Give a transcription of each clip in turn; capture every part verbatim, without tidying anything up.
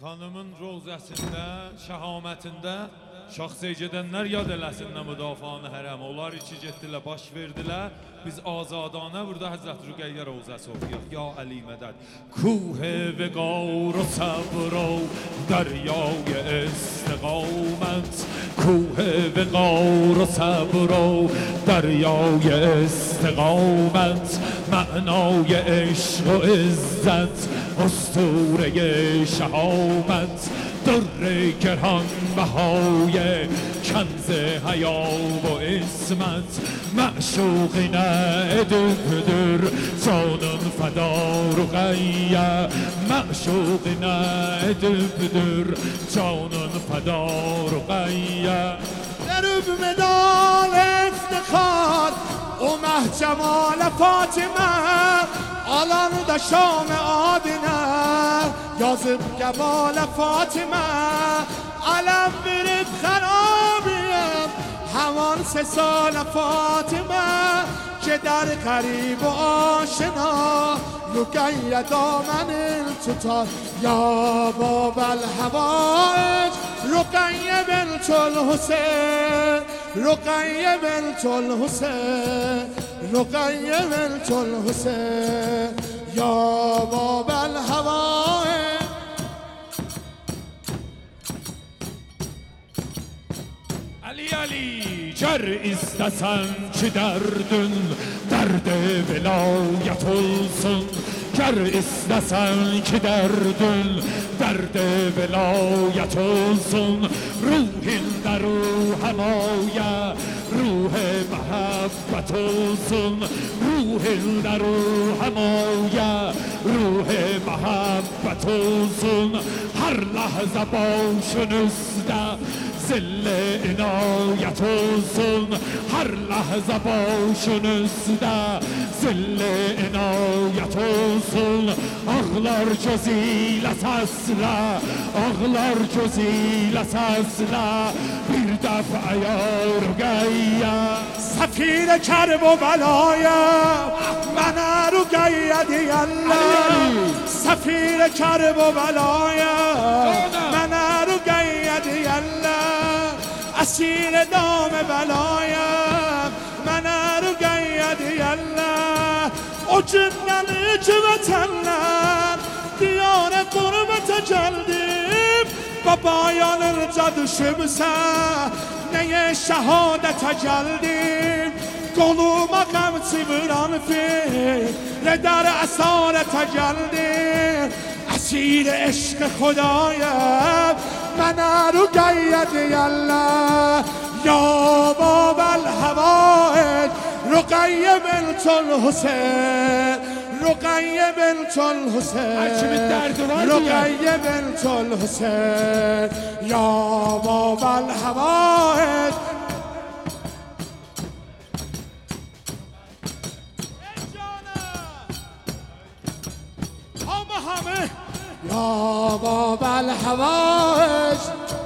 Xanımın rozəsində, şəhamətində şəxsiyyət edənlər yad eləsinlər müdafianı hərəm. Onlar iki getdilər, baş verdilər. Biz azadanə burada Həzrət Rüqəyyə rozəsi oxuyaq. Ya Əli mədəd. کوه وقار و صبر و دریای استقامت کوه وقار و صبر و دریای استقامت معنای عشق و عزت اسطوره شهامت در گران بهای کنز حیا و عصمت معشوقینه دبدر جانم فدا رقیه معشوقینه دبدر جانم فدا رقیه درب مدال افتخار اومه جمال فاطمه آلان دا شام آدینه یازم جمال فاطمه علم برد خرابیم همان سه سال فاطمه که در قریب و آشنا رقیه دامن التوتال یا باب الحوائج رقیه بنت الحسین رقیه بنت الحسین رقیه بنت الحسین یا باب الحوائج علی علی گر istesen ki derdin derde velayet olsun ger istesen ki derdin derde velayet olsun ruhin der ruh hamaya ruh محبت olsun ruhin der ruh hamaya ruh محبت olsun her lahza başınızda zil inayet olsun her lahza başınızda zil inayet olsun ağlar gözüyle sesle ağlar gözüyle sesle bir defa ya Rüqəyyə سفیر کرب و بلایم من رقیه دیالله سفیر کرب و بلایم من رقیه دیالله اسیر دام بلایم من رقیه دیالله o cümleni ki vatanlar diyar gurbete geldim babayanırca düşümse neye şehadete geldim koluma kamçı vuran fil در اسارete geldim اسیر عشق خدایم من رقیه دیالله یا باب الحوائج رقیه بنت الحسین رقیه بنت الحسین رقیه بنت الحسین یا باب الحوائج یا باب الحوائج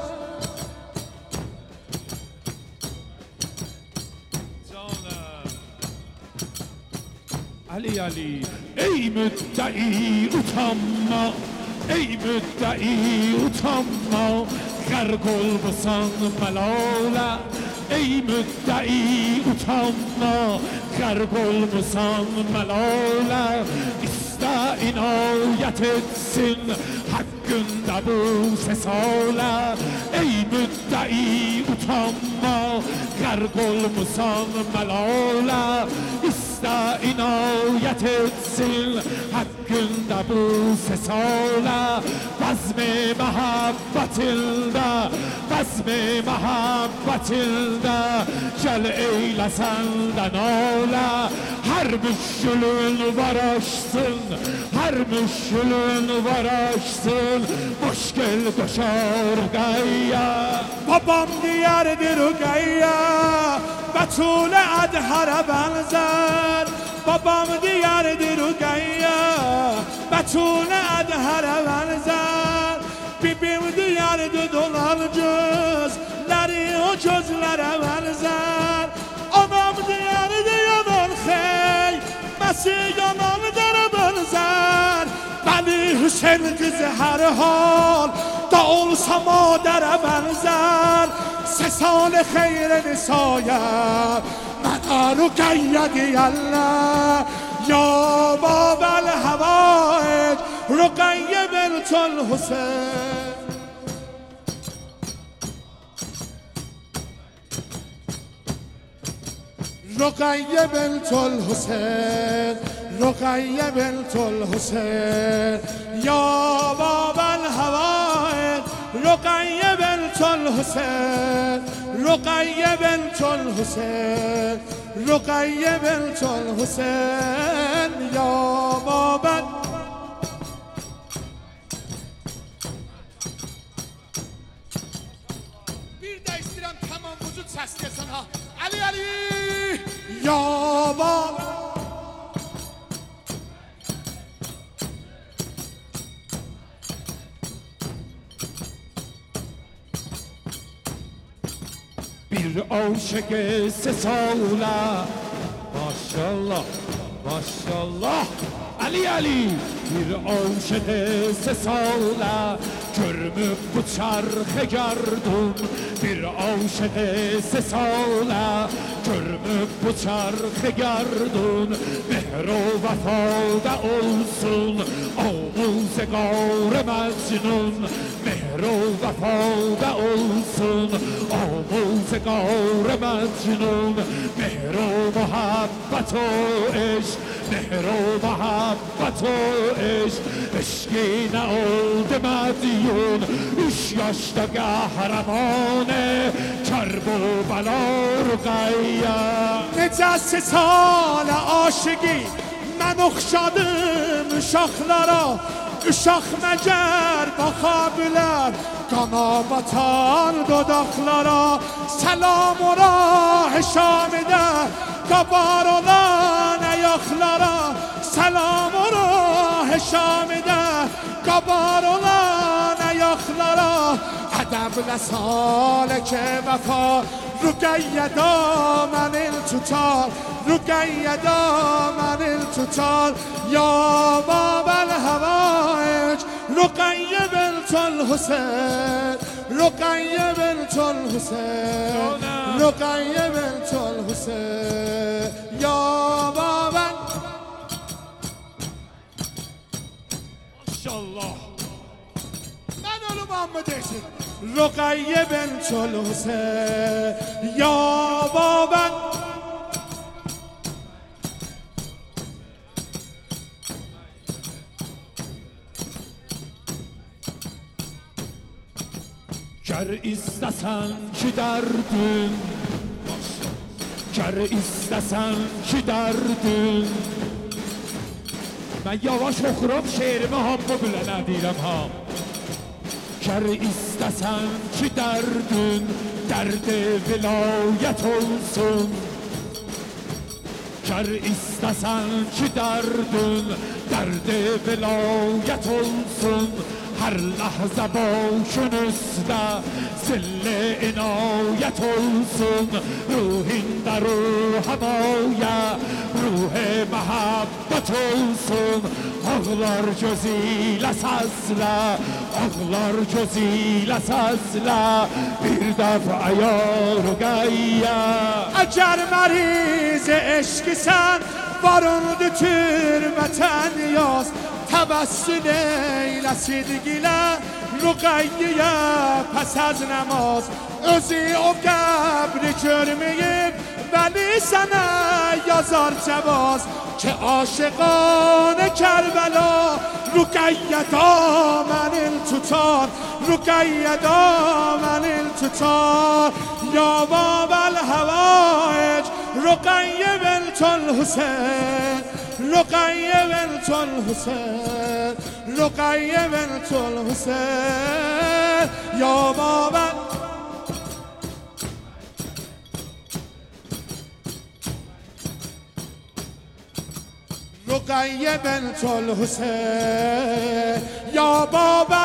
علی علی ای مدعی utanma ey müddei utanma غرق olmasan melale ey müddei utanma غرق olmasan melale iste inayet etsin hakkında bu sesale ey müddei utanma غرق olmasan melale iste inayet etsin hakkında bu sesale bazm-i mehabbetilde bazm-i mehabbetilde gel eylesen de nale her müşkülün var aşsın her müşkülün var aşsın müşkül koşar Rüqəyyə babam diyardır Rüqəyyə Betule adhara benzer babam diyardır Rüqəyyə Betule adhara benzer bibim diyardır dolar gözleri o gözlere benzer anam diyardır yanan xey Mesih yanan dere benzer Veli Hüseyin kızı her hal دا olsa مادر بنزر سه سال خیر نسایم من رقیه دیالله یا باب الهوایج رقیه بنت الحسین رقیه بنت الحسین رقیه بنت الحسین یا باب الهوایج رقیه بنت الحسین رقیه بنت الحسین رقیه بنت الحسین یا باب Bir de istedim tamam vücut seslesin ha. Ali Ali. یا باب Bir aşık sه ساله ماشالله ماشالله علی علی bir aşık سه ساله görmüp bu çarxı gardum bir aşık سه ساله görmüp bu çarxı gardum mehr و vefada olsun آموزگار مجنون مهر و وفاده olsun آموزگار مجنون مهر و محبت و عشق مهر و محبت و عشق عشقی نه oldu مدیون üç yaşta قهرمانه کرب و بلا رقیه Necə سه سال aşıqi mən oxşadım uşaqlara Uşaq məgər baxa bilər qana batan dodaqlara Səlam ora Heşamidə qabar olan ayaqlara Səlam ora Heşamidə qabar olan ayaqlara Ədəblə saləkə vəfa رقیه دامن التوتال رقیه دامن التوتال یا باب الهوایج رقیه بنت الحسین رقیه بنت الحسین رقیه بنت الحسین یا باب ماشالله Ben oğlum Muhammed'esin. رقیه بنت الحسین یا بابا گر istesen ki derdin ger istesen ki derdin من yavaş okuram şehrimi hamma bile nedirem ham ger istesen ki derdin derdi vilayet olsun ger istesen ki derdin derdi vilayet olsun her lahza başın üstte zille inayet olsun ruhinde ruh havaya ruh mehabbet olsun ağlar gözüyle sazla ağlar gözüyle sazla bir defa yar gayya اگر مریض عشقیسن varındı türmeten yaz Təbəssüm eyləsidgilə Rüqəyyəyə pəs az namaz Özü o qəbri görməyib Vəli sənə yazar cəvaz Ki aşıqanə Kərbəla Rüqəyyə damənil tutar Rüqəyyə damənil tutar Ya babəl həvaic Rüqəyyə bentül Hüseyin رقیه بنت الحسین رقیه بنت الحسین یا بابا رقیه بنت الحسین یا بابا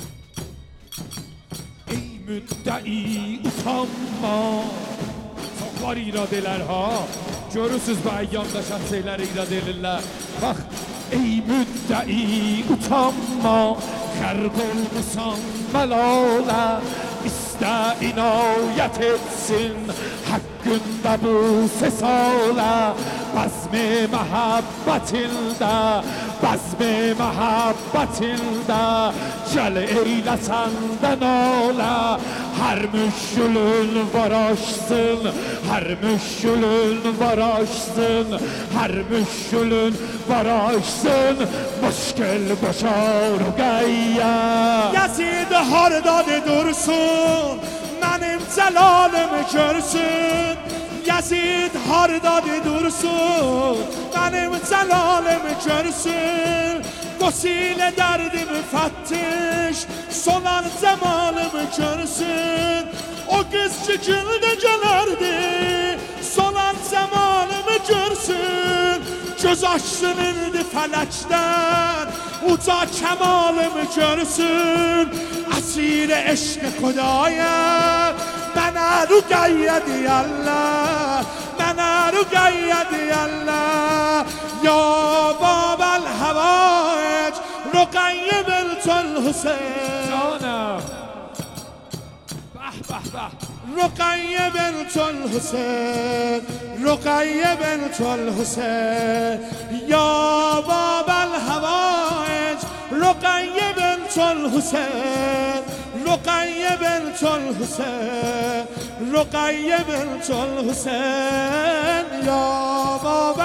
müddei utanma var iradeler ha. Görürsüz bu eyyamdaşan şeyler iradelirler. Bak ey müddei utanma, gərq olmusan melale. İste inayet etsin hakkında bu sesale. Bazm-i mehabbetilde, bazm-i mehabbetilde gel eylesen de nale. Her müşkülün var aşsın, her müşkülün var aşsın, her müşkülün var aşsın. Müşkül başar gayya. Yazid hardadı dursun, benim celalimi görsün. Yazid hardadı dursun, benim celalimi görsün. Gosile derdimi fettiş, solan cemalimi görsün. O kız çıkıldı gelerdi, solan cemalimi görsün. Göz açsın indi felekten, uca kemalimi görsün. Esir eşk Xudaya, mənə rüqəyyə deyərlər, mənə rüqəyyə deyərlər. Ya Babəl Həvaic, rüqəyyə bintül Hüseyn. Canım. Bəh bəh bəh. رقیه بنت الحسین رقیه بنت الحسین یا باب الحوائج رقیه بنت الحسین رقیه بنت الحسین رقیه بنت الحسین یا باب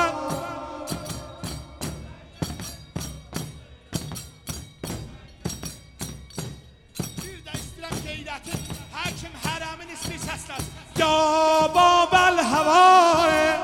یا باب الهوای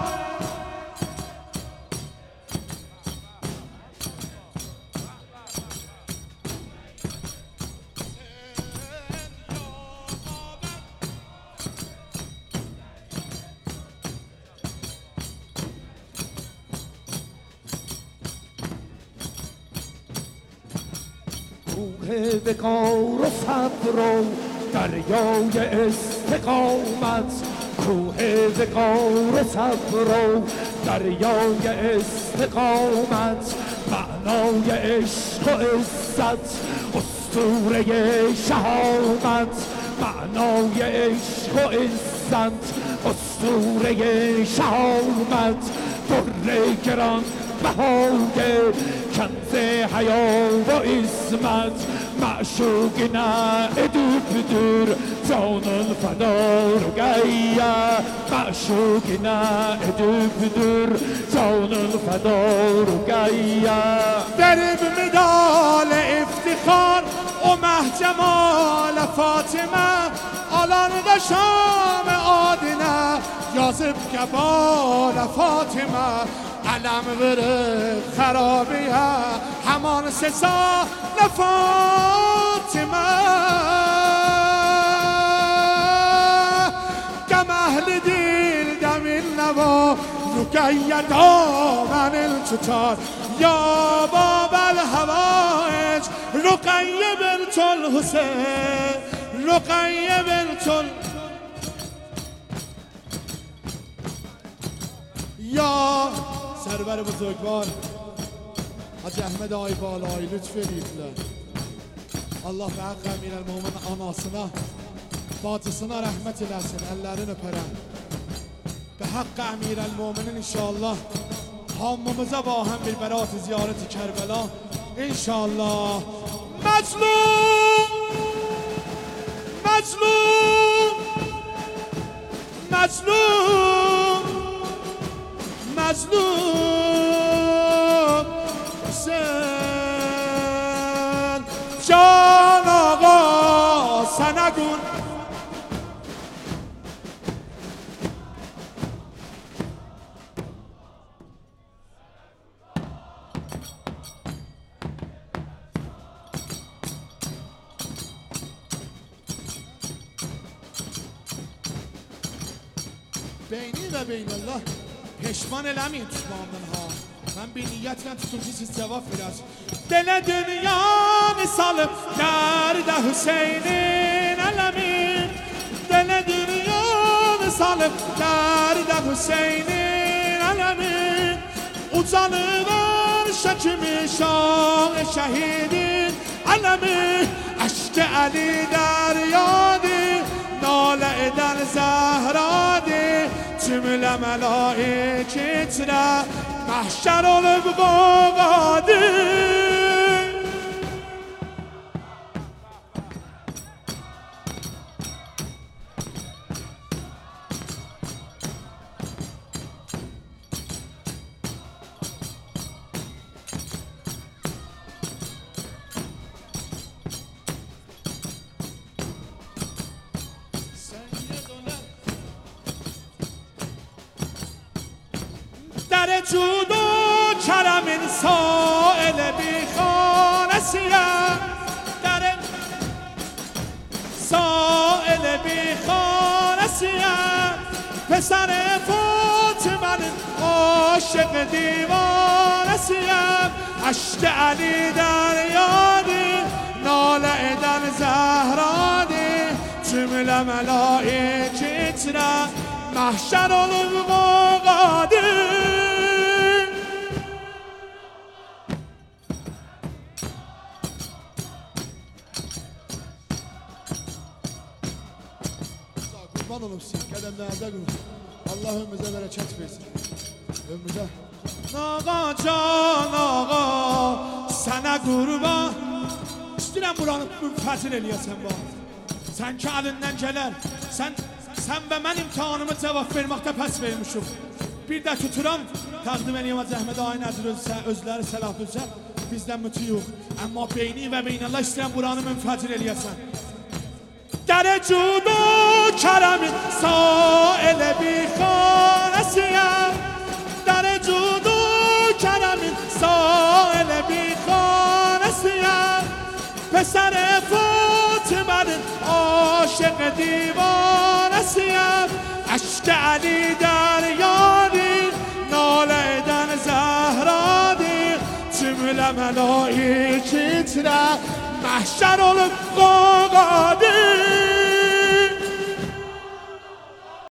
کوه وقار و صبر و دریای استقامت. کوه وقار و صبر و دریای استقامت. معنای عشق و عزت اسطوره شهامت. معنای عشق و عزت اسطوره شهامت. در گران بهای کنز حیا و عظمت. معشوقنا ادوبدور جان الفدا رقیه. معشوقنا ادوبدور جان الفدا رقیه. درب مدال افتخار و محجمال فاطمه آلان و شام آدینه یازب کبال فاطمه علم بره خرابیه همان سزا لفاطمه کم اهل دل دمیل نوا رقیه دامن الچتار یا باب الهوائج رقیه بنت الحسین رقیه بنت الحسین یا سرور بزرگوار حاج احمد آی بالای لطف ediblər. Allah və haqq əmir əl-Mumin anasına, bacısına rəhmət eləsin, əllərini öpərəm. Və haqq əmir əl-Muminin inşallah hamımıza با هم bir برات زیارت کربلا inşallah. مظلوم مظلوم مظلوم مظلوم حسین جان آقا سنگون بینی و بین الله پشمان لمین تو من ها من به نیت نه تو چیز جواب فرست دل دنیا مثال درد حسین علمی دل دنیا مثال ظالم درد حسینین علمی utanıver şekimi şah şehidin alemi aşk Ali deryadi nale eden zehradi cümle melaike titre mahşer olup gogadi در جود و کرم سائل بی خانسیم در سائل بی خانسیم پسر فاطمه عاشق دیوانسیم عشق علی دریادی ناله eden زهرادی cümle melaike titre mahşer olup gogadi kurban olum siz qədəmlərdə qurun. Allah ömrümüzə bərəkət versin. Ömrümüzə. Ağa can ağa sənə qurban. İstəyirəm buranı münfəzil eləyəsən bana. Sən ki əlindən gələr. Sən sən və mən imtihanımı cavab verməkdə pəs vermişim. Bir də tuturam təqdim eləyəm Əhməd Ağa Nəzir özləri səlah bilsə bizdən müti yox. Amma beyni və beynəllah istəyirəm buranı münfəzil eləyəsən. در جود و کرم سائل بی خانسیم در جود و کرم سائل بی خانسیم پسر فاطمه عاشق دیوانسیم عشق علی دریادی ناله eden زهرادی cümle melaike titre mahşer olup gogadi